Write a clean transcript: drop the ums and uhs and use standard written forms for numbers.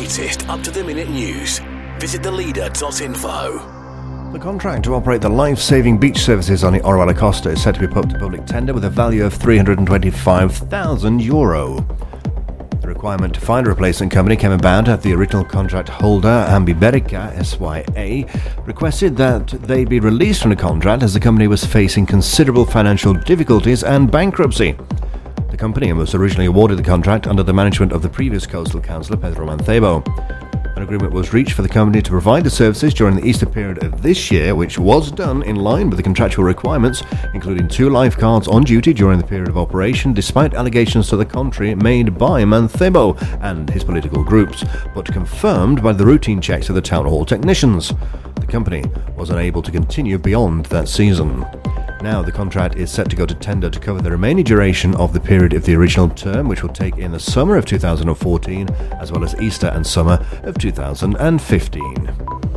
latest up-to-the-minute news. Visit theleader.info. The contract to operate the life-saving beach services on the Oruela Costa is set to be put to public tender with a value of €325,000. The requirement to find a replacement company came about after the original contract holder, Ambiberica SYA, requested that they be released from the contract as the company was facing considerable financial difficulties and bankruptcy. The company was originally awarded the contract under the management of the previous coastal councillor, Pedro Mancebo. An agreement was reached for the company to provide the services during the Easter period of this year, which was done in line with the contractual requirements, including 2 lifeguards on duty during the period of operation, despite allegations to the contrary made by Mancebo and his political groups, but confirmed by the routine checks of the town hall technicians. The company was unable to continue beyond that season. Now the contract is set to go to tender to cover the remaining duration of the period of the original term, which will take in the summer of 2014, as well as Easter and summer of 2015.